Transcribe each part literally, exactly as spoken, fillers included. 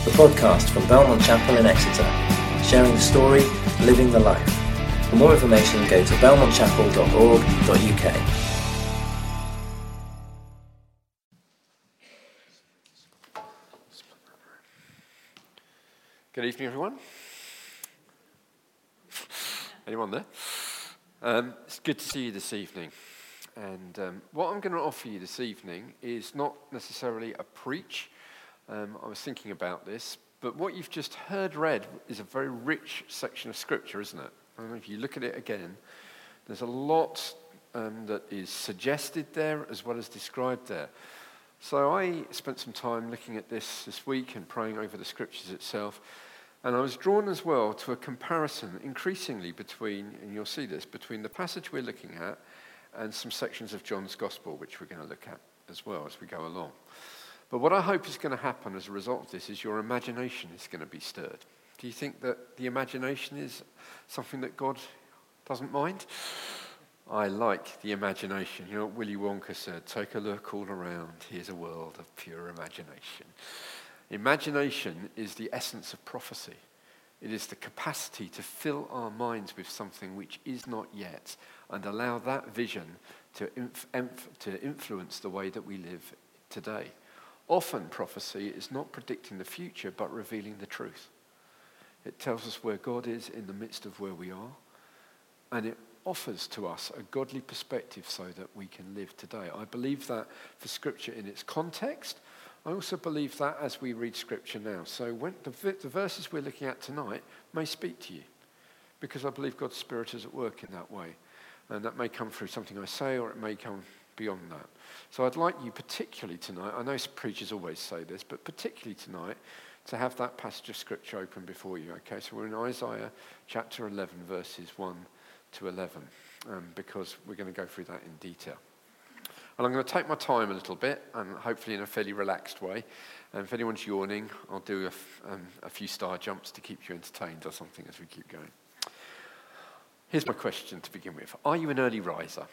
the podcast from Belmont Chapel in Exeter, sharing the story, living the life. For more information, go to belmont chapel dot org dot u k. Good evening, everyone. Anyone there? Um, it's good to see you this evening. And um, what I'm going to offer you this evening is not necessarily a preach. Um, I was thinking about this, but what you've just heard read is a very rich section of Scripture, isn't it? And if you look at it again, there's a lot um, that is suggested there as well as described there. So I spent some time looking at this this week and praying over the Scriptures itself, and I was drawn as well to a comparison increasingly between, and you'll see this, between the passage we're looking at and some sections of John's Gospel, which we're going to look at as well as we go along. But what I hope is going to happen as a result of this is your imagination is going to be stirred. Do you think that the imagination is something that God doesn't mind? I like the imagination. You know what Willy Wonka said? Take a look all around. Here's a world of pure imagination. Imagination is the essence of prophecy. It is the capacity to fill our minds with something which is not yet and allow that vision to, inf- inf- to influence the way that we live today. Often prophecy is not predicting the future but revealing the truth. It tells us where God is in the midst of where we are, and it offers to us a godly perspective so that we can live today. I believe that for Scripture in its context. I also believe that as we read Scripture now. So when the, the verses we're looking at tonight may speak to you, because I believe God's Spirit is at work in that way. And that may come through something I say, or it may come beyond that. So I'd like you particularly tonight, I know preachers always say this, but particularly tonight, to have that passage of Scripture open before you. Okay, so we're in Isaiah chapter eleven, verses one to eleven, um, because we're going to go through that in detail. And I'm going to take my time a little bit, and hopefully in a fairly relaxed way. And if anyone's yawning, I'll do a, f- um, a few star jumps to keep you entertained or something as we keep going. Here's my question to begin with. Are you an early riser?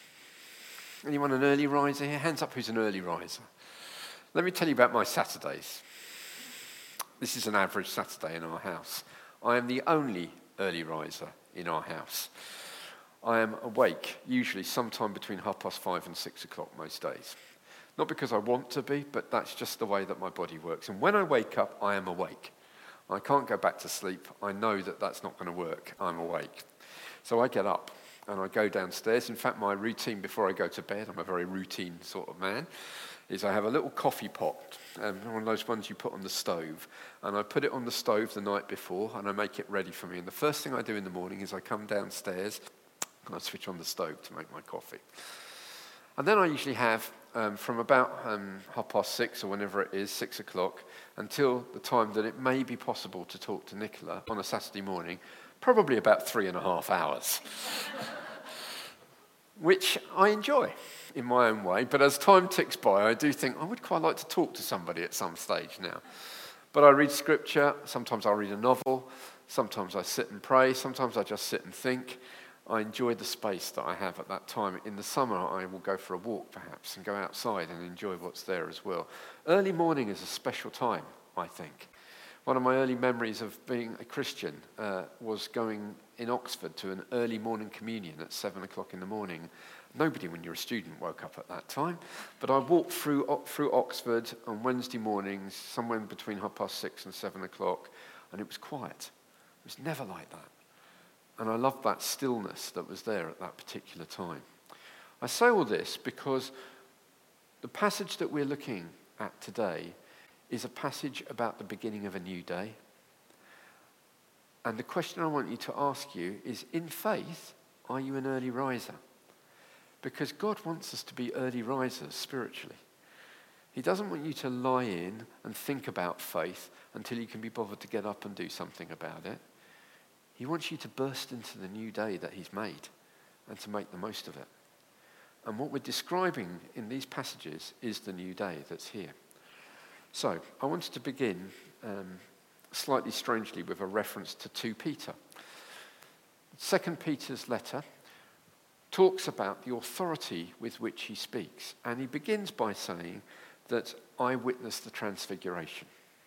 Anyone an early riser here? Hands up who's an early riser. Let me tell you about my Saturdays. This is an average Saturday in our house. I am the only early riser in our house. I am awake usually sometime between half past five and six o'clock most days. Not because I want to be, but that's just the way that my body works. And when I wake up, I am awake. I can't go back to sleep. I know that that's not going to work. I'm awake. So I get up and I go downstairs. In fact, my routine before I go to bed, I'm a very routine sort of man, is I have a little coffee pot, um, one of those ones you put on the stove, and I put it on the stove the night before and I make it ready for me. And the first thing I do in the morning is I come downstairs and I switch on the stove to make my coffee. And then I usually have um, from about um, half past six or whenever it is, six o'clock, until the time that it may be possible to talk to Nicola on a Saturday morning, probably about three and a half hours, which I enjoy in my own way. But as time ticks by, I do think I would quite like to talk to somebody at some stage now. But I read Scripture, sometimes I'll read a novel, sometimes I sit and pray, sometimes I just sit and think. I enjoy the space that I have at that time. In the summer, I will go for a walk perhaps and go outside and enjoy what's there as well. Early morning is a special time, I think. One of my early memories of being a Christian uh, was going in Oxford to an early morning communion at seven o'clock in the morning. Nobody, when you're a student, woke up at that time. But I walked through through Oxford on Wednesday mornings, somewhere between half past six and seven o'clock, and it was quiet. It was never like that. And I loved that stillness that was there at that particular time. I say all this because the passage that we're looking at today is a passage about the beginning of a new day. And the question I want you to ask you is, in faith, are you an early riser? Because God wants us to be early risers spiritually. He doesn't want you to lie in and think about faith until you can be bothered to get up and do something about it. He wants you to burst into the new day that he's made and to make the most of it. And what we're describing in these passages is the new day that's here. So I wanted to begin um, slightly strangely with a reference to Second Peter. Second Peter's letter talks about the authority with which he speaks. And he begins by saying that I witnessed the transfiguration.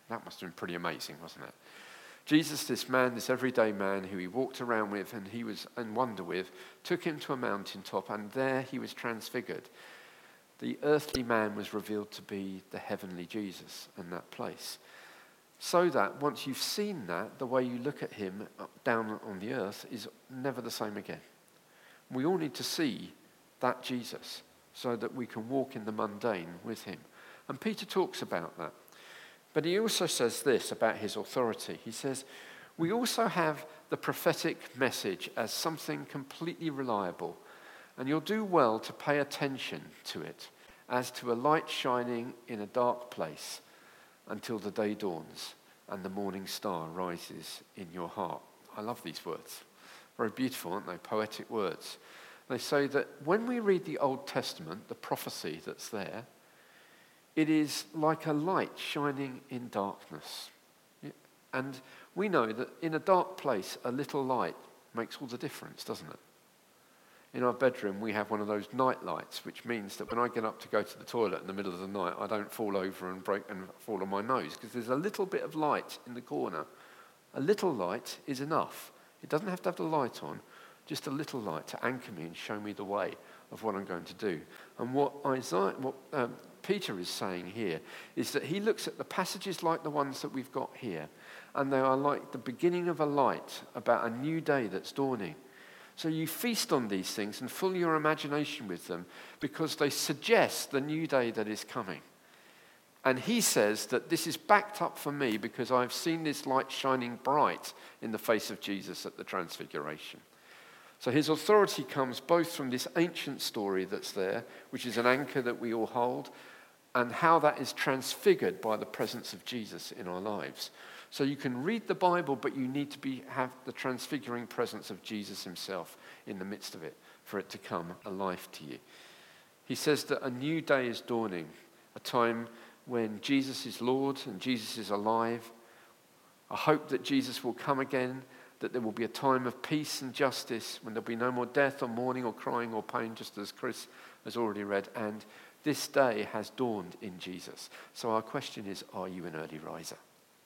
That must have been pretty amazing, wasn't it? Jesus, this man, this everyday man who he walked around with and he was in wonder with, took him to a mountaintop, and there he was transfigured. The earthly man was revealed to be the heavenly Jesus in that place. So that once you've seen that, the way you look at him down on the earth is never the same again. We all need to see that Jesus so that we can walk in the mundane with him. And Peter talks about that. But he also says this about his authority. He says, we also have the prophetic message as something completely reliable, and you'll do well to pay attention to it as to a light shining in a dark place until the day dawns and the morning star rises in your heart. I love these words. Very beautiful, aren't they? Poetic words. They say that when we read the Old Testament, the prophecy that's there, it is like a light shining in darkness. And we know that in a dark place, a little light makes all the difference, doesn't it? In our bedroom, we have one of those night lights, which means that when I get up to go to the toilet in the middle of the night, I don't fall over and break and fall on my nose, because there's a little bit of light in the corner. A little light is enough. It doesn't have to have the light on, just a little light to anchor me and show me the way of what I'm going to do. And what Isaiah, what um, Peter is saying here is that he looks at the passages like the ones that we've got here, and they are like the beginning of a light about a new day that's dawning. So you feast on these things and fill your imagination with them because they suggest the new day that is coming. And he says that this is backed up for me because I've seen this light shining bright in the face of Jesus at the Transfiguration. So his authority comes both from this ancient story that's there, which is an anchor that we all hold, and how that is transfigured by the presence of Jesus in our lives. So you can read the Bible, but you need to be have the transfiguring presence of Jesus himself in the midst of it for it to come alive to you. He says that a new day is dawning, a time when Jesus is Lord and Jesus is alive. I hope that Jesus will come again, that there will be a time of peace and justice when there'll be no more death or mourning or crying or pain, just as Chris has already read. And this day has dawned in Jesus. So our question is, are you an early riser?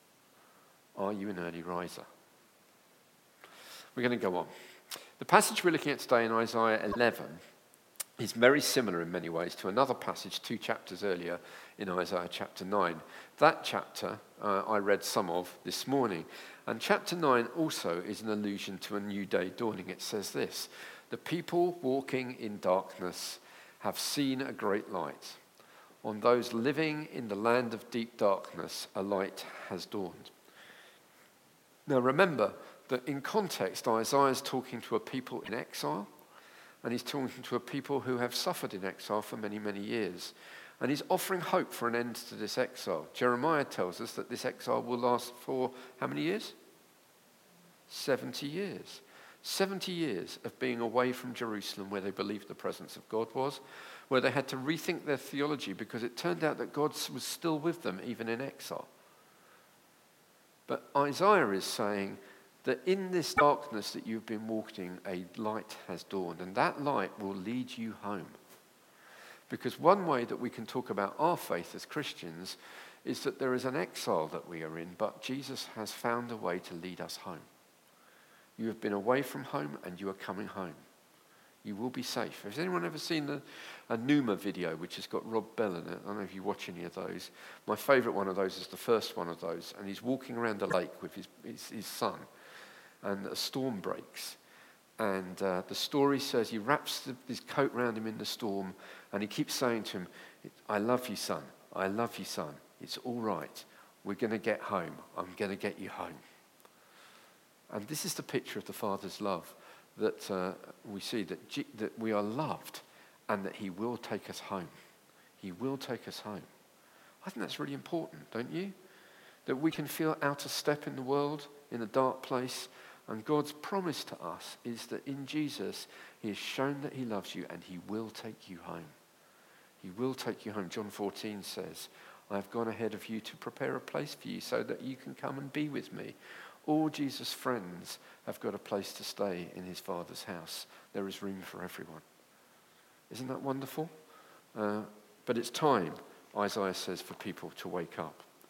Are you an early riser? We're going to go on. The passage we're looking at today in Isaiah eleven is very similar in many ways to another passage two chapters earlier in Isaiah chapter nine. That chapter uh, I read some of this morning. And chapter nine also is an allusion to a new day dawning. It says this: the people walking in darkness have seen a great light. On those living in the land of deep darkness, a light has dawned. Now remember that in context, Isaiah is talking to a people in exile, and he's talking to a people who have suffered in exile for many, many years. And he's offering hope for an end to this exile. Jeremiah tells us that this exile will last for how many years? seventy years. seventy years of being away from Jerusalem where they believed the presence of God was, where they had to rethink their theology because it turned out that God was still with them even in exile. But Isaiah is saying that in this darkness that you've been walking, a light has dawned, and that light will lead you home. Because one way that we can talk about our faith as Christians is that there is an exile that we are in, but Jesus has found a way to lead us home. You have been away from home and you are coming home. You will be safe. Has anyone ever seen the, a Numa video which has got Rob Bell in it? I don't know if you watch any of those. My favourite one of those is the first one of those, and he's walking around a lake with his, his, his son, and a storm breaks. And uh, the story says he wraps the, his coat around him in the storm, and he keeps saying to him, I love you, son. I love you, son. It's all right. We're going to get home. I'm going to get you home. And this is the picture of the Father's love, that uh, we see that, G- that we are loved and that he will take us home. He will take us home. I think that's really important, don't you? That we can feel out of step in the world, in a dark place, and God's promise to us is that in Jesus, he has shown that he loves you and he will take you home. He will take you home. John fourteen says, I have gone ahead of you to prepare a place for you so that you can come and be with me. All Jesus' friends have got a place to stay in his Father's house. There is room for everyone. Isn't that wonderful? Uh, but it's time, Isaiah says, for people to wake up.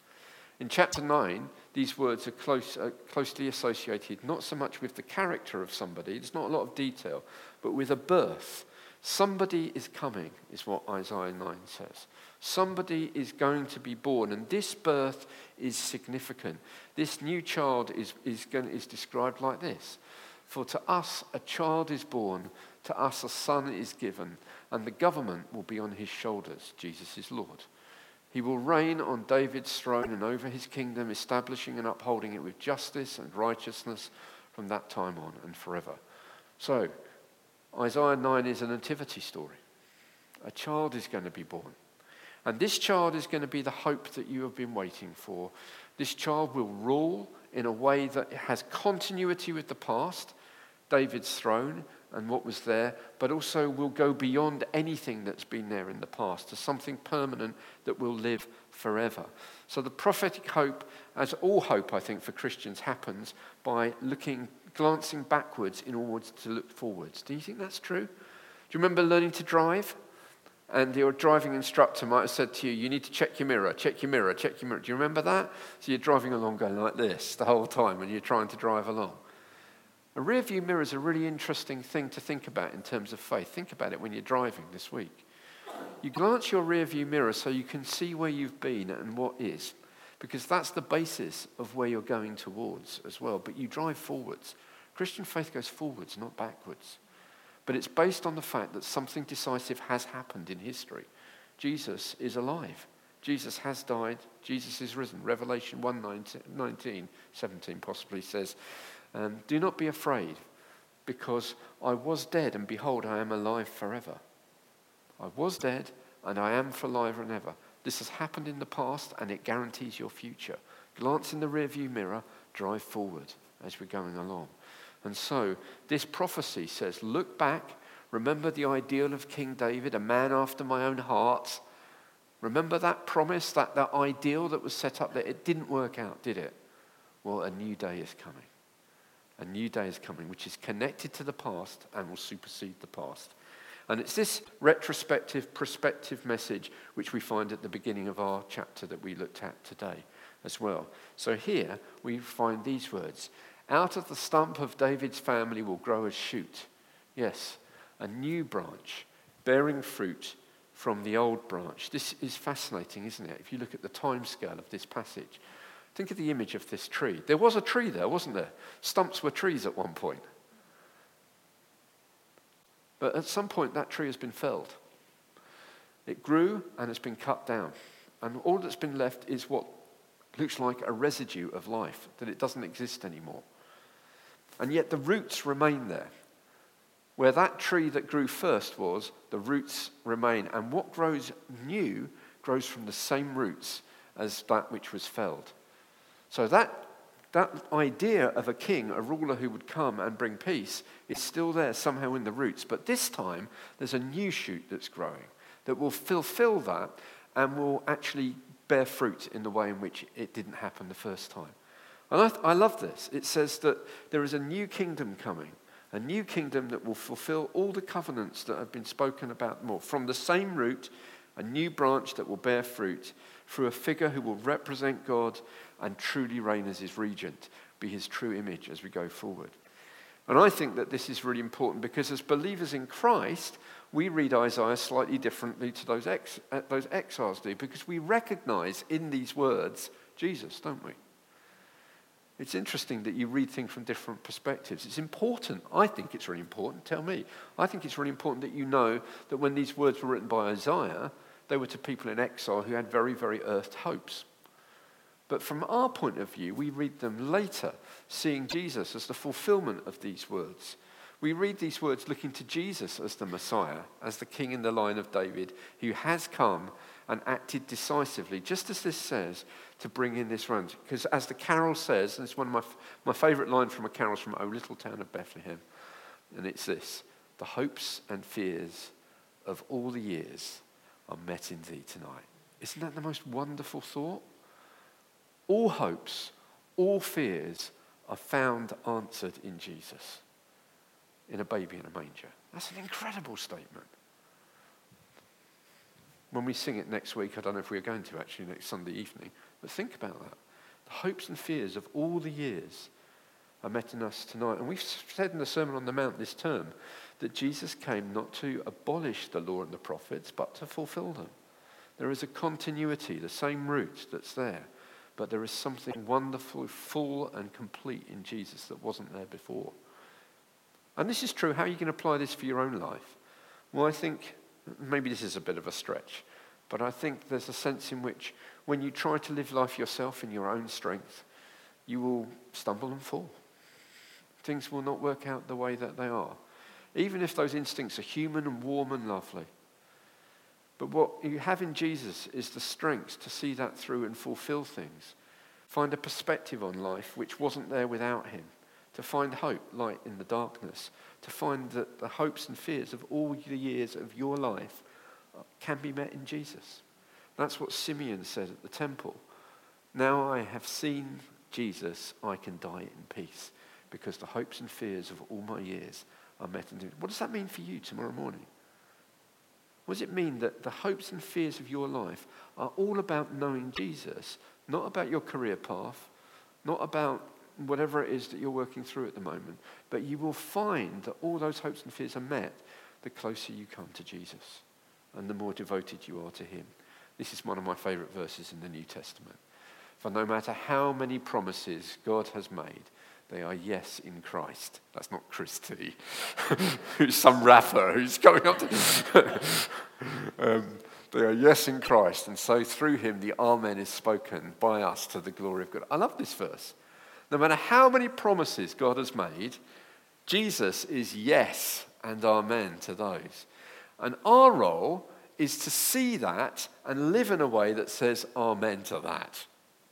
In chapter nine, these words are close, uh, closely associated not so much with the character of somebody, there's not a lot of detail, but with a birth. Somebody is coming, is what Isaiah nine says. Somebody is going to be born, and this birth is significant. This new child is, is, going, is described like this. For to us a child is born, to us a son is given, and the government will be on his shoulders. Jesus is Lord. He will reign on David's throne and over his kingdom, establishing and upholding it with justice and righteousness from that time on and forever. So, Isaiah nine is a nativity story. A child is going to be born. And this child is going to be the hope that you have been waiting for. This child will rule in a way that has continuity with the past, David's throne and what was there, but also will go beyond anything that's been there in the past to something permanent that will live forever. So the prophetic hope, as all hope I think for Christians, happens by looking, glancing backwards in order to look forwards. Do you think that's true? Do you remember learning to drive? And your driving instructor might have said to you, you need to check your mirror, check your mirror, check your mirror. Do you remember that? So you're driving along going like this the whole time when you're trying to drive along. A rear view mirror is a really interesting thing to think about in terms of faith. Think about it when you're driving this week. You glance your rear view mirror so you can see where you've been and what is, because that's the basis of where you're going towards as well. But you drive forwards. Christian faith goes forwards, not backwards. But it's based on the fact that something decisive has happened in history. Jesus is alive. Jesus has died. Jesus is risen. Revelation one nineteen, seventeen possibly says, um, do not be afraid, because I was dead, and behold, I am alive forever. I was dead, and I am for alive and ever. This has happened in the past, and it guarantees your future. Glance in the rearview mirror, drive forward as we're going along. And so this prophecy says, look back, remember the ideal of King David, a man after my own heart. Remember that promise, that, that ideal that was set up there? It didn't work out, did it? Well, a new day is coming. A new day is coming, which is connected to the past and will supersede the past. And it's this retrospective, prospective message which we find at the beginning of our chapter that we looked at today as well. So here we find these words. Out of the stump of David's family will grow a shoot. Yes, a new branch bearing fruit from the old branch. This is fascinating, isn't it? If you look at the time scale of this passage. Think of the image of this tree. There was a tree there, wasn't there? Stumps were trees at one point. But at some point that tree has been felled. It grew and it's been cut down. And all that's been left is what looks like a residue of life, that it doesn't exist anymore. And yet the roots remain there. Where that tree that grew first was, the roots remain. And what grows new grows from the same roots as that which was felled. So that, that idea of a king, a ruler who would come and bring peace, is still there somehow in the roots. But this time, there's a new shoot that's growing that will fulfill that and will actually bear fruit in the way in which it didn't happen the first time. And I, I love this. It says that there is a new kingdom coming, a new kingdom that will fulfill all the covenants that have been spoken about more. From the same root, a new branch that will bear fruit through a figure who will represent God and truly reign as his regent, be his true image as we go forward. And I think that this is really important because as believers in Christ, we read Isaiah slightly differently to those, ex, uh, those exiles do, because we recognize in these words Jesus, don't we? It's interesting that you read things from different perspectives. It's important. I think it's really important. Tell me. I think it's really important that you know that when these words were written by Isaiah, they were to people in exile who had very, very earthed hopes. But from our point of view, we read them later, seeing Jesus as the fulfillment of these words. We read these words looking to Jesus as the Messiah, as the king in the line of David, who has come and acted decisively, just as this says, to bring in this round. Because as the carol says, and it's one of my, my favourite lines from a carol from O Little Town of Bethlehem, and it's this: the hopes and fears of all the years are met in thee tonight. Isn't that the most wonderful thought? All hopes, all fears are found answered in Jesus, in a baby in a manger. That's an incredible statement. When we sing it next week, I don't know if we're going to actually next Sunday evening, but think about that. hopes and fears of all the years are met in us tonight. And we've said in the Sermon on the Mount this term that Jesus came not to abolish the law and the prophets, but to fulfill them. There is a continuity, the same root that's there, but there is something wonderful, full and complete in Jesus that wasn't there before. And this is true. How are you going to apply this for your own life? Well, I think maybe this is a bit of a stretch, but I think there's a sense in which when you try to live life yourself in your own strength, you will stumble and fall. Things will not work out the way that they are, even if those instincts are human and warm and lovely. But what you have in Jesus is the strength to see that through and fulfill things. Find a perspective on life which wasn't there without him. To find hope, light in the darkness. To find that the hopes and fears of all the years of your life can be met in Jesus. That's what Simeon said at the temple. Now I have seen Jesus, I can die in peace, because the hopes and fears of all my years are met in him. What does that mean for you tomorrow morning? What does it mean that the hopes and fears of your life are all about knowing Jesus, not about your career path, not about whatever it is that you're working through at the moment, but you will find that all those hopes and fears are met the closer you come to Jesus and the more devoted you are to him. This is one of my favourite verses in the New Testament. For no matter how many promises God has made, they are yes in Christ. That's not Chris T, who's some rapper who's going up to... um, they are yes in Christ, and so through him the Amen is spoken by us to the glory of God. I love this verse. No matter how many promises God has made, Jesus is yes and Amen to those. And our role is to see that and live in a way that says Amen to that.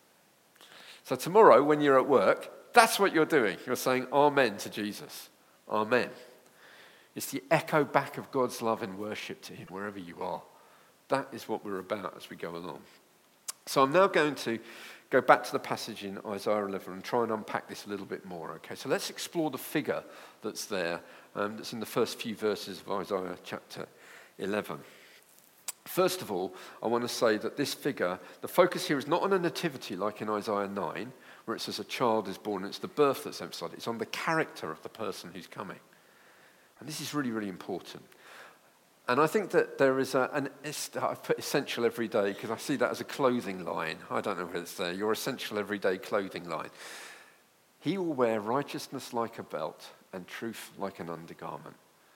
So tomorrow when you're at work, that's what you're doing. You're saying Amen to Jesus. Amen. It's the echo back of God's love and worship to him wherever you are. That is what we're about as we go along. So I'm now going to go back to the passage in Isaiah eleven and try and unpack this a little bit more. Okay, so let's explore the figure that's there, um, that's in the first few verses of Isaiah chapter eleven. First of all, I want to say that this figure, the focus here is not on a nativity like in Isaiah nine, where it says a child is born, and it's the birth that's emphasized. It's on the character of the person who's coming. And this is really, really important. And I think that there is a, an, I've put essential every day because I see that as a clothing line. I don't know whether it's there. Your essential everyday clothing line. He will wear righteousness like a belt and truth like an undergarment.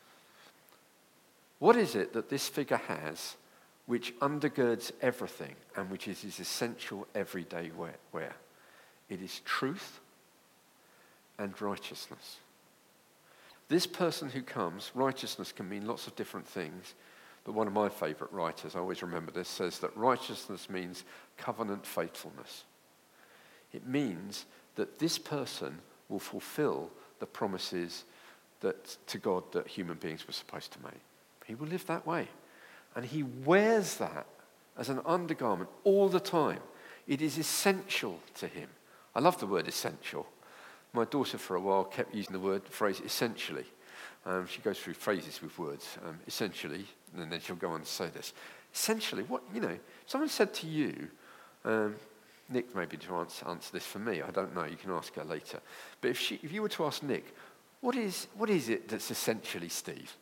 What is it that this figure has which undergirds everything and which is his essential everyday wear? It is truth and righteousness. This person who comes, righteousness can mean lots of different things, but one of my favourite writers, I always remember this, says that righteousness means covenant faithfulness. It means that this person will fulfill the promises that to God that human beings were supposed to make. He will live that way. And he wears that as an undergarment all the time. It is essential to him. I love the word essential. My daughter for a while kept using the word, the phrase essentially. Um, she goes through phrases with words, um, essentially, and then she'll go on to say this. Essentially, what, you know, someone said to you, um, Nick maybe to answer, answer this for me, I don't know, you can ask her later. But if she, if you were to ask Nick, what is, what is it that's essentially Steve?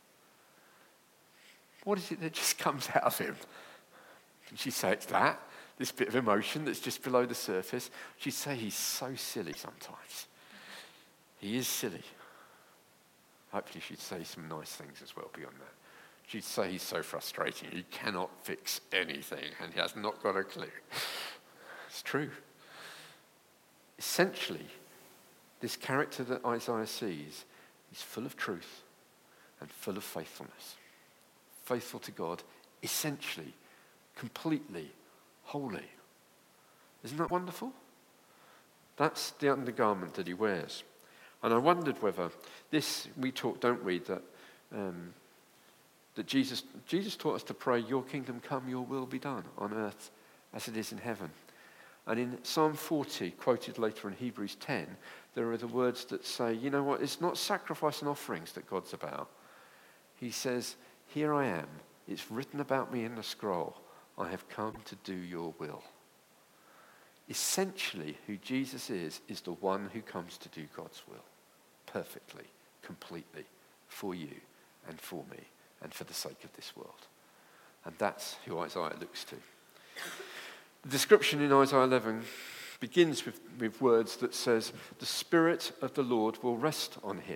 What is it that just comes out of him? And she'd say it's that, this bit of emotion that's just below the surface. She'd say he's so silly sometimes. He is silly. Hopefully she'd say some nice things as well beyond that. She'd say he's so frustrating, he cannot fix anything, and he has not got a clue. It's true. Essentially, this character that Isaiah sees is full of truth and full of faithfulness. Faithful to God, essentially, completely, wholly. Isn't that wonderful? That's the undergarment that he wears. And I wondered whether this, we talk, don't we, that um, that Jesus Jesus taught us to pray, your kingdom come, your will be done on earth as it is in heaven. And in Psalm forty, quoted later in Hebrews ten, there are the words that say, you know what, it's not sacrifice and offerings that God's about. He says, here I am, it's written about me in the scroll, I have come to do your will. essentially who Jesus is, is the one who comes to do God's will perfectly, completely, for you and for me and for the sake of this world. And that's who Isaiah looks to. The description in Isaiah eleven begins with, with words that says, the Spirit of the Lord will rest on him.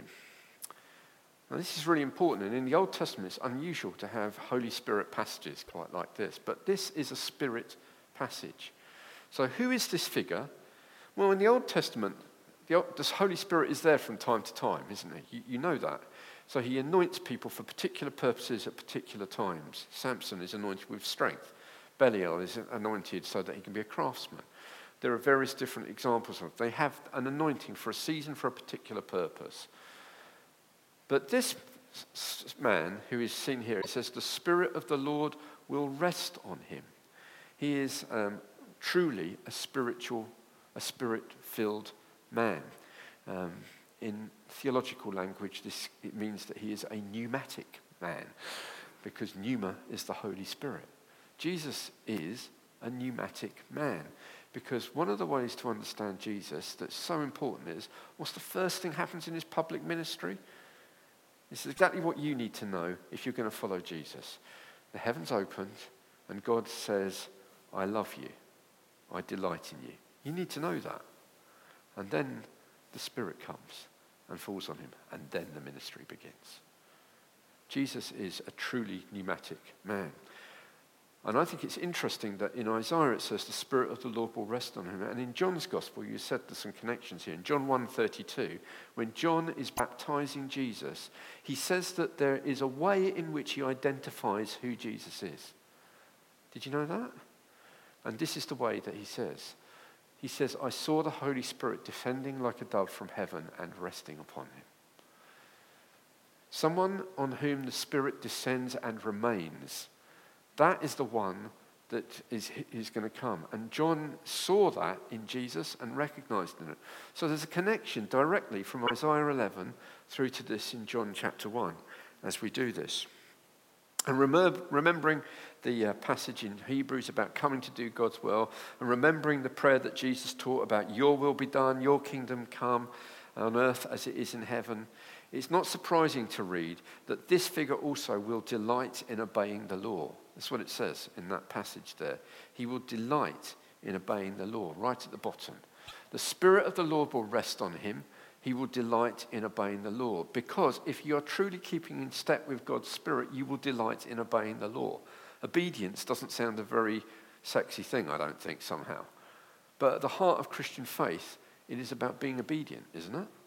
Now this is really important, and in the Old Testament it's unusual to have Holy Spirit passages quite like this, but this is a Spirit passage. So who is this figure? Well, in the Old Testament, the, the Holy Spirit is there from time to time, isn't he? You, you know that. So he anoints people for particular purposes at particular times. Samson is anointed with strength. Belial is anointed so that he can be a craftsman. There are various different examples of it. They have an anointing for a season, for a particular purpose. But this man who is seen here, it says, the Spirit of the Lord will rest on him. He is um, truly a spiritual, a spirit-filled man. Um, in theological language, this it means that he is a pneumatic man, because pneuma is the Holy Spirit. Jesus is a pneumatic man, because one of the ways to understand Jesus that's so important is, what's the first thing happens in his public ministry? This is exactly what you need to know if you're going to follow Jesus. The heavens opened and God says, I love you. I delight in you. You need to know that. And then the Spirit comes and falls on him, and then the ministry begins. Jesus is a truly pneumatic man. And I think it's interesting that in Isaiah it says the Spirit of the Lord will rest on him. And in John's Gospel, you said there's some connections here. In John one thirty-two, when John is baptizing Jesus, he says that there is a way in which he identifies who Jesus is. Did you know that? And this is the way that he says. He says, I saw the Holy Spirit descending like a dove from heaven and resting upon him. Someone on whom the Spirit descends and remains, that is the one that is, is going to come. And John saw that in Jesus and recognized in it. So there's a connection directly from Isaiah eleven through to this in John chapter one as we do this. And remember, remembering the uh, passage in Hebrews about coming to do God's will, and remembering the prayer that Jesus taught about your will be done, your kingdom come on earth as it is in heaven, it's not surprising to read that this figure also will delight in obeying the law. That's what it says in that passage there. He will delight in obeying the law, right at the bottom. The Spirit of the Lord will rest on him. He will delight in obeying the law. Because if you are truly keeping in step with God's Spirit, you will delight in obeying the law. Obedience doesn't sound a very sexy thing, I don't think, somehow. But at the heart of Christian faith, it is about being obedient, isn't it?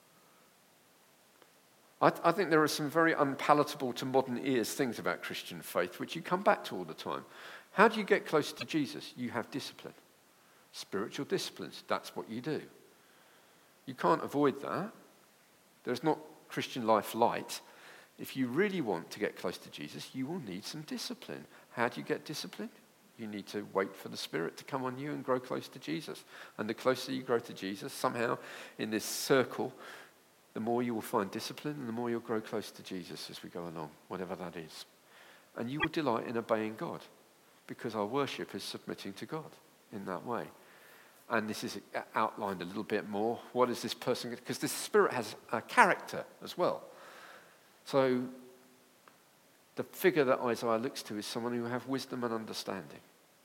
I, th- I think there are some very unpalatable to modern ears things about Christian faith, which you come back to all the time. How do you get closer to Jesus? You have discipline. Spiritual disciplines, that's what you do. You can't avoid that. There's not Christian life light. If you really want to get close to Jesus, you will need some discipline. How do you get discipline? You need to wait for the Spirit to come on you and grow close to Jesus. And the closer you grow to Jesus, somehow in this circle, the more you will find discipline and the more you'll grow close to Jesus as we go along, whatever that is. And you will delight in obeying God, because our worship is submitting to God in that way. And this is outlined a little bit more. What is this person? Because this Spirit has a character as well. So the figure that Isaiah looks to is someone who has wisdom and understanding.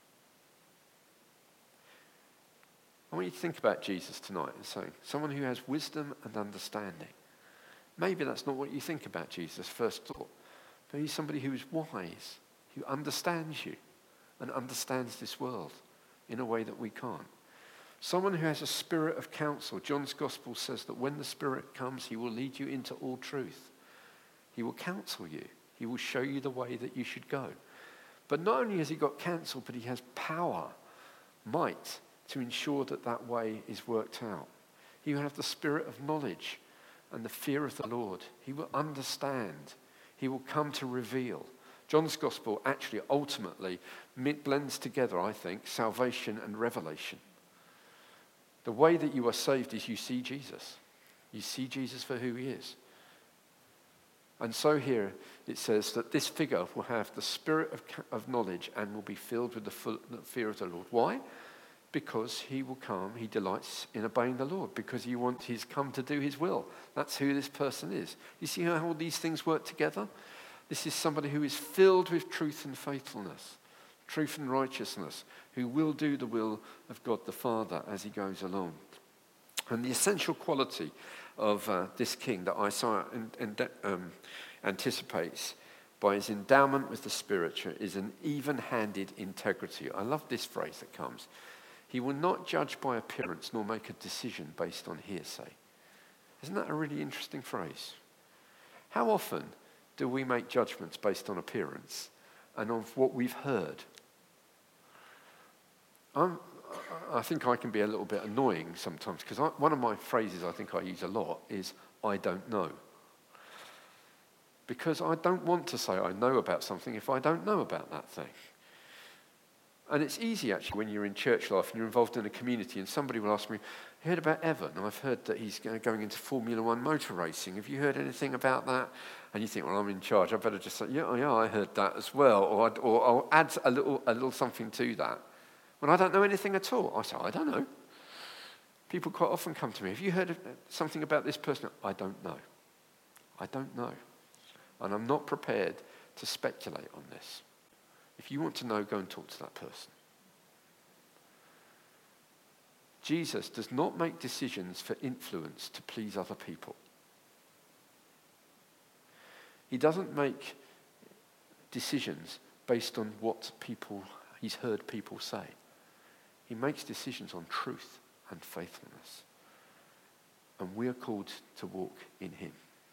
I want you to think about Jesus tonight and say, someone who has wisdom and understanding. Maybe that's not what you think about Jesus first thought, but he's somebody who is wise, who understands you and understands this world in a way that we can't. Someone who has a spirit of counsel. John's Gospel says that when the Spirit comes, he will lead you into all truth. He will counsel you. He will show you the way that you should go. But not only has he got counsel, but he has power, might, to ensure that that way is worked out. He will have the spirit of knowledge and the fear of the Lord. He will understand. He will come to reveal. John's Gospel actually ultimately blends together, I think, salvation and revelation. The way that you are saved is you see Jesus. You see Jesus for who he is. And so here it says that this figure will have the spirit of, of knowledge and will be filled with the, full, the fear of the Lord. Why? Because he will come, he delights in obeying the Lord, because he wants, he's come to do his will. That's who this person is. You see how all these things work together? This is somebody who is filled with truth and faithfulness, truth and righteousness, who will do the will of God the Father as he goes along. And the essential quality of uh, this king that Isaiah in, in, um, anticipates by his endowment with the Spirit is an even-handed integrity. I love this phrase that comes. He will not judge by appearance nor make a decision based on hearsay. Isn't that a really interesting phrase? How often do we make judgments based on appearance and on what we've heard? I'm, I think I can be a little bit annoying sometimes, because one of my phrases I think I use a lot is, I don't know. Because I don't want to say I know about something if I don't know about that thing. And it's easy, actually, when you're in church life and you're involved in a community and somebody will ask me, you heard about Evan? I've heard that he's going into Formula One motor racing. Have you heard anything about that? And you think, well, I'm in charge. I better just say, yeah, yeah, I heard that as well. Or, I'd, or I'll add a little, a little something to that. When I don't know anything at all, I say, I don't know. People quite often come to me, have you heard of something about this person? I don't know. I don't know. And I'm not prepared to speculate on this. If you want to know, go and talk to that person. Jesus does not make decisions for influence to please other people. He doesn't make decisions based on what people he's heard people say. He makes decisions on truth and faithfulness. And we are called to walk in him.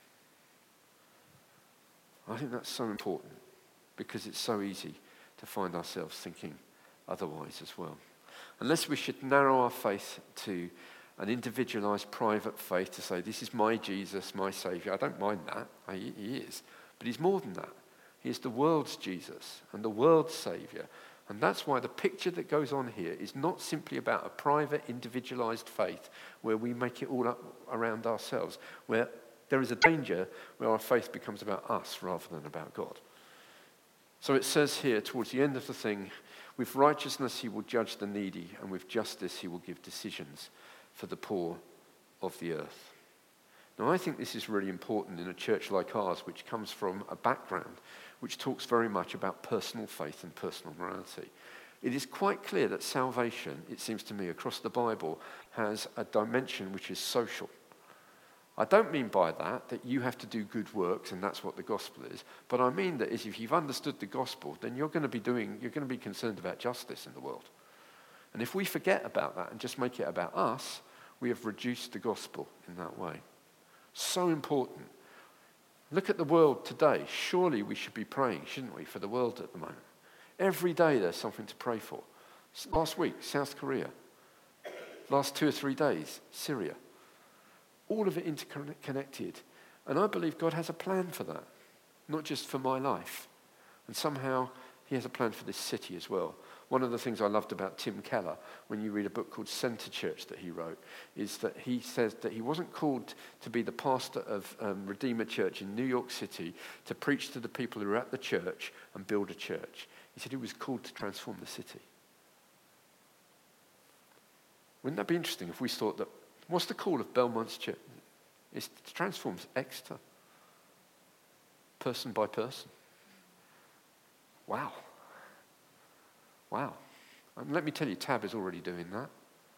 I think that's so important, because it's so easy to find ourselves thinking otherwise as well. Unless we should narrow our faith to an individualized private faith to say, this is my Jesus, my Saviour. I don't mind that. He, he is. But he's more than that. He is the world's Jesus and the world's Saviour. And that's why the picture that goes on here is not simply about a private, individualized faith where we make it all up around ourselves, where there is a danger where our faith becomes about us rather than about God. So it says here, towards the end of the thing, with righteousness he will judge the needy, and with justice he will give decisions for the poor of the earth. Now, I think this is really important in a church like ours, which comes from a background which talks very much about personal faith and personal morality. It is quite clear that salvation, it seems to me, across the Bible, has a dimension which is social. I don't mean by that that you have to do good works and that's what the gospel is, but I mean that is if you've understood the gospel, then you're going to be doing, you're going to be concerned about justice in the world. And if we forget about that and just make it about us, we have reduced the gospel in that way. So important. Look at the world today. Surely we should be praying, shouldn't we, for the world at the moment? Every day there's something to pray for. Last week, South Korea. Last two or three days, Syria. All of it interconnected. And I believe God has a plan for that, not just for my life. And somehow he has a plan for this city as well. One of the things I loved about Tim Keller, when you read a book called Center Church that he wrote, is that he says that he wasn't called to be the pastor of um, Redeemer Church in New York City to preach to the people who are at the church and build a church. He said he was called to transform the city. Wouldn't that be interesting if we thought that, what's the call of Belmont's church? It's to transform Exeter, person by person. Wow. Wow. And let me tell you, Tab is already doing that.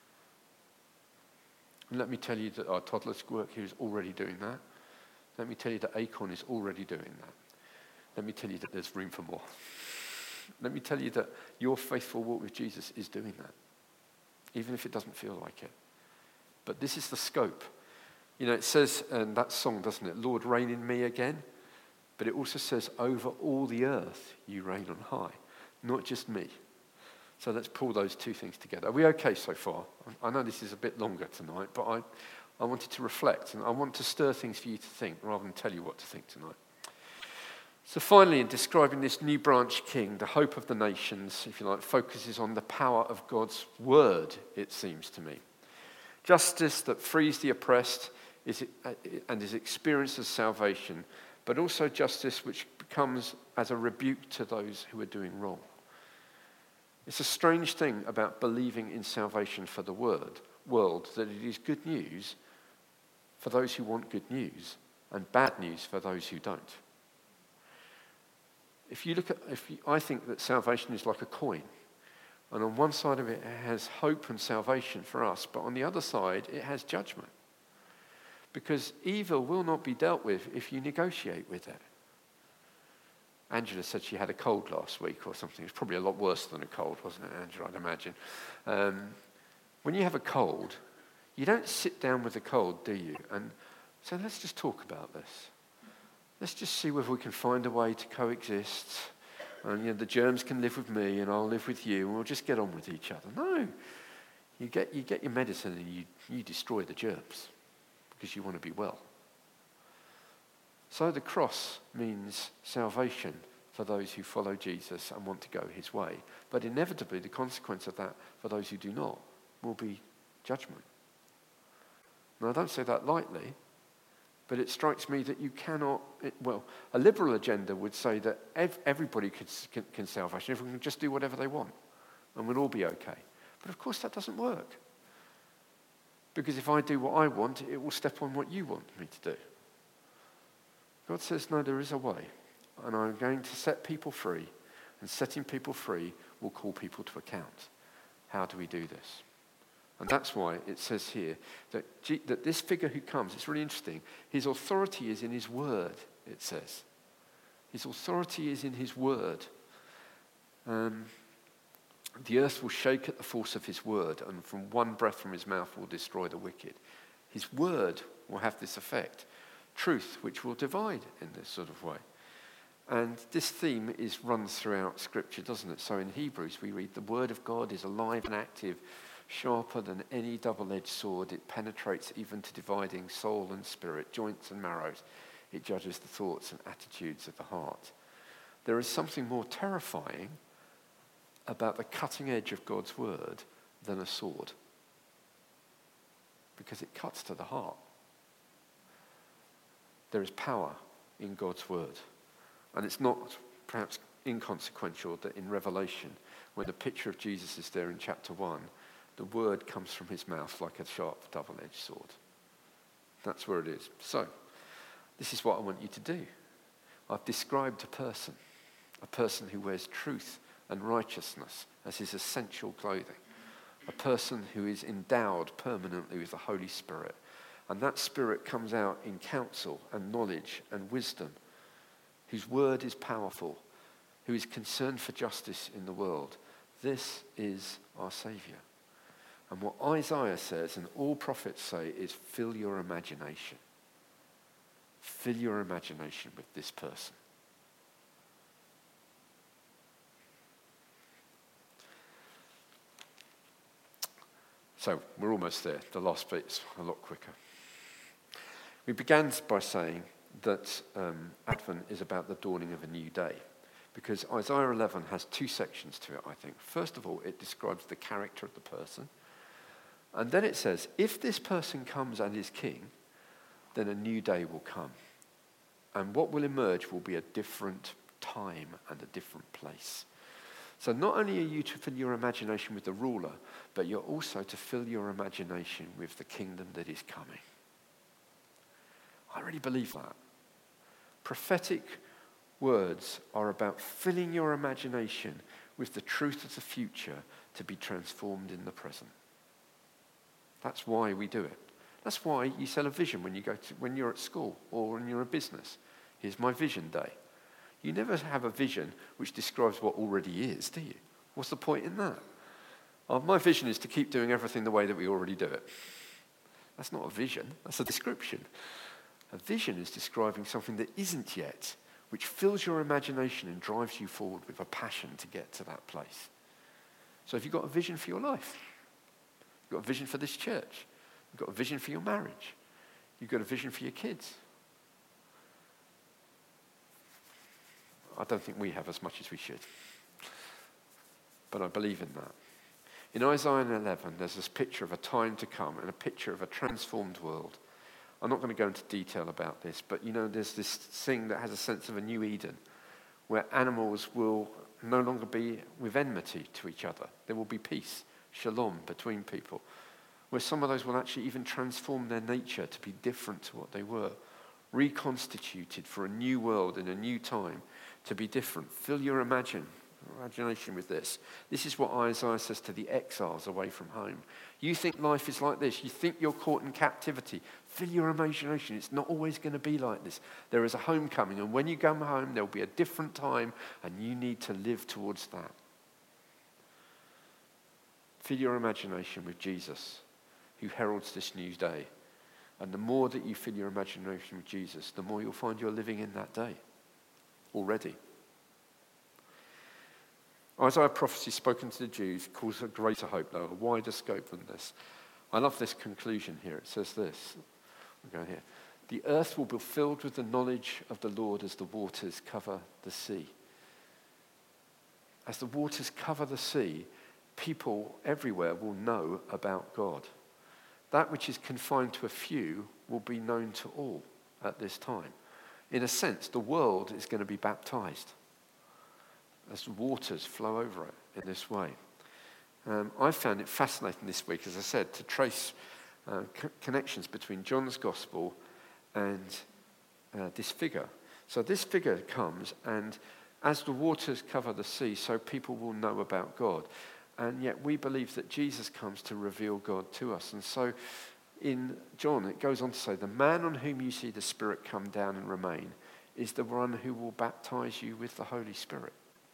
And let me tell you that our toddlers work here is already doing that. Let me tell you that Acorn is already doing that. Let me tell you that there's room for more. Let me tell you that your faithful walk with Jesus is doing that, even if it doesn't feel like it. But this is the scope. You know, it says in that song, doesn't it? Lord, reign in me again. But it also says, over all the earth you reign on high, not just me. So let's pull those two things together. Are we okay so far? I know this is a bit longer tonight, but I, I wanted to reflect and I want to stir things for you to think rather than tell you what to think tonight. So finally, in describing this new branch king, the hope of the nations, if you like, focuses on the power of God's word, it seems to me. Justice that frees the oppressed is, and is experienced as salvation, but also justice which comes as a rebuke to those who are doing wrong. It's a strange thing about believing in salvation for the word, world, that it is good news for those who want good news and bad news for those who don't. If you look at, if you, I think that salvation is like a coin, and on one side of it, it has hope and salvation for us, but on the other side, it has judgment. Because evil will not be dealt with if you negotiate with it. Angela said she had a cold last week or something. It was probably a lot worse than a cold, wasn't it, Angela, I'd imagine. Um, when you have a cold, you don't sit down with the cold, do you? And say, let's just talk about this. Let's just see whether we can find a way to coexist. And you know, the germs can live with me and I'll live with you and we'll just get on with each other. No. You get, you get your medicine and you, you destroy the germs because you want to be well. So the cross means salvation for those who follow Jesus and want to go his way. But inevitably, the consequence of that for those who do not will be judgment. Now, I don't say that lightly, but it strikes me that you cannot, it, well, a liberal agenda would say that ev- everybody could, can, can salvation, everyone can just do whatever they want and we'll all be okay. But of course that doesn't work. Because if I do what I want, it will step on what you want me to do. God says, no, there is a way. And I'm going to set people free. And setting people free will call people to account. How do we do this? And that's why it says here that, G- that this figure who comes, it's really interesting, his authority is in his word, it says. His authority is in his word. Um, the earth will shake at the force of his word, and from one breath from his mouth will destroy the wicked. His word will have this effect. Truth, which will divide in this sort of way. And this theme is runs throughout Scripture, doesn't it? So in Hebrews we read, the word of God is alive and active, sharper than any double-edged sword. It penetrates even to dividing soul and spirit, joints and marrows. It judges the thoughts and attitudes of the heart. There is something more terrifying about the cutting edge of God's word than a sword, because it cuts to the heart. There is power in God's word. And it's not perhaps inconsequential that in Revelation, when the picture of Jesus is there in chapter one, the word comes from his mouth like a sharp double-edged sword. That's where it is. So, this is what I want you to do. I've described a person, a person who wears truth and righteousness as his essential clothing, a person who is endowed permanently with the Holy Spirit. And that Spirit comes out in counsel and knowledge and wisdom, whose word is powerful, who is concerned for justice in the world. This is our Saviour. And what Isaiah says, and all prophets say, is fill your imagination. Fill your imagination with this person. So we're almost there. The last bit's a lot quicker. We began by saying that um, Advent is about the dawning of a new day, because Isaiah eleven has two sections to it, I think. First of all, it describes the character of the person, and then it says, if this person comes and is king, then a new day will come. And what will emerge will be a different time and a different place. So not only are you to fill your imagination with the ruler, but you're also to fill your imagination with the kingdom that is coming. I really believe that. Prophetic words are about filling your imagination with the truth of the future to be transformed in the present. That's why we do it. That's why you sell a vision when you go to, when you're at school or when you're a business. Here's my vision day. You never have a vision which describes what already is, do you? What's the point in that? Oh, my vision is to keep doing everything the way that we already do it. That's not a vision, that's a description. A vision is describing something that isn't yet, which fills your imagination and drives you forward with a passion to get to that place. So have you got a vision for your life? You've got a vision for this church. You've got a vision for your marriage. You've got a vision for your kids. I don't think we have as much as we should. But I believe in that. In Isaiah eleven, there's this picture of a time to come and a picture of a transformed world. I'm not going to go into detail about this, but you know, there's this thing that has a sense of a new Eden, where animals will no longer be with enmity to each other. There will be peace, shalom, between people, where some of those will actually even transform their nature to be different to what they were, reconstituted for a new world in a new time to be different. Fill your imagine, imagination with this. This is what Isaiah says to the exiles away from home. You think life is like this. You think you're caught in captivity. Fill your imagination. It's not always going to be like this. There is a homecoming, and when you come home, there will be a different time, and you need to live towards that. Fill your imagination with Jesus, who heralds this new day. And the more that you fill your imagination with Jesus, the more you'll find you're living in that day already. Isaiah prophecy spoken to the Jews calls a greater hope, though, a wider scope than this. I love this conclusion here. It says this. We'll go here. The earth will be filled with the knowledge of the Lord as the waters cover the sea. As the waters cover the sea, people everywhere will know about God. That which is confined to a few will be known to all at this time. In a sense, the world is going to be baptized as waters flow over it in this way. Um, I found it fascinating this week, as I said, to trace uh, co- connections between John's Gospel and uh, this figure. So this figure comes, and as the waters cover the sea, so people will know about God. And yet we believe that Jesus comes to reveal God to us. And so in John, it goes on to say, the man on whom you see the Spirit come down and remain is the one who will baptize you with the Holy Spirit.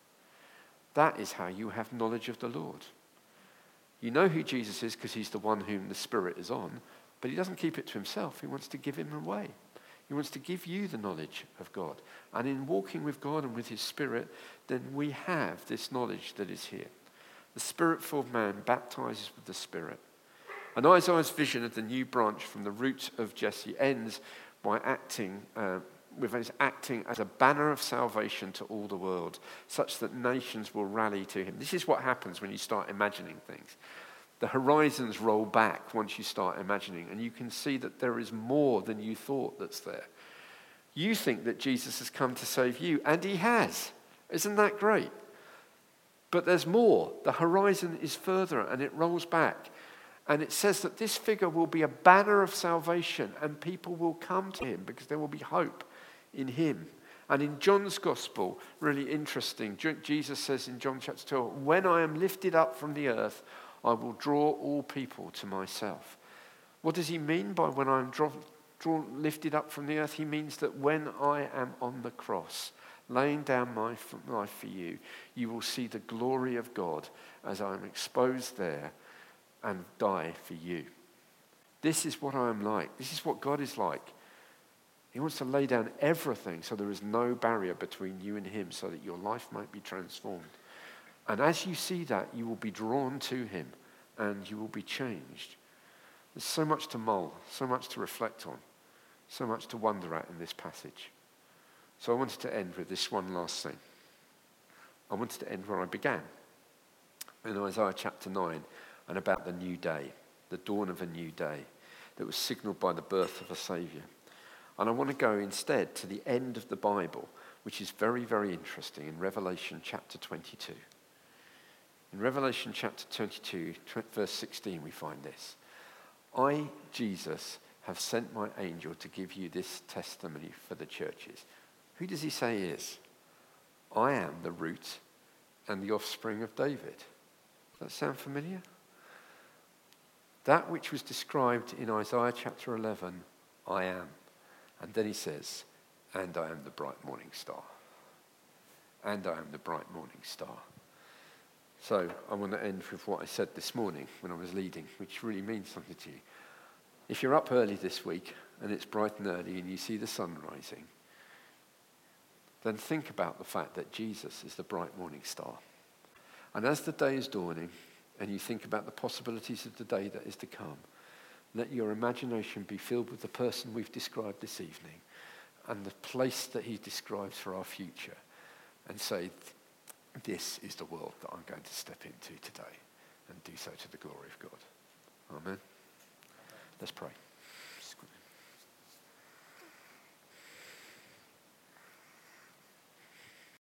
That is how you have knowledge of the Lord. You know who Jesus is because he's the one whom the Spirit is on, but he doesn't keep it to himself. He wants to give him away. He wants to give you the knowledge of God. And in walking with God and with his Spirit, then we have this knowledge that is here. The Spirit-filled man baptizes with the Spirit. And Isaiah's vision of the new branch from the root of Jesse ends by acting uh, with his acting as a banner of salvation to all the world, such that nations will rally to him. This is what happens when you start imagining things. The horizons roll back once you start imagining, and you can see that there is more than you thought that's there. You think that Jesus has come to save you, and he has. Isn't that great? But there's more. The horizon is further, and it rolls back. And it says that this figure will be a banner of salvation, and people will come to him because there will be hope in him. And in John's Gospel, really interesting, Jesus says in John chapter twelve, when I am lifted up from the earth, I will draw all people to myself. What does he mean by when I am draw, draw, lifted up from the earth? He means that when I am on the cross, laying down my life for you, you will see the glory of God as I am exposed there and die for you. This is what I am like. This is what God is like. He wants to lay down everything so there is no barrier between you and him so that your life might be transformed. And as you see that, you will be drawn to him and you will be changed. There's so much to mull, so much to reflect on, so much to wonder at in this passage. So I wanted to end with this one last thing. I wanted to end where I began, in Isaiah chapter nine, and about the new day, the dawn of a new day that was signaled by the birth of a Saviour. And I want to go instead to the end of the Bible, which is very, very interesting, in Revelation chapter twenty-two. In Revelation chapter twenty-two, verse sixteen, we find this. I, Jesus, have sent my angel to give you this testimony for the churches. Who does he say he is? I am the root and the offspring of David. Does that sound familiar? That which was described in Isaiah chapter eleven, I am. And then he says, and I am the bright morning star. And I am the bright morning star. So I want to end with what I said this morning when I was leading, which really means something to you. If you're up early this week and it's bright and early and you see the sun rising, then think about the fact that Jesus is the bright morning star. And as the day is dawning and you think about the possibilities of the day that is to come, let your imagination be filled with the person we've described this evening and the place that he describes for our future, and say, this is the world that I'm going to step into today, and do so to the glory of God. Amen. Let's pray.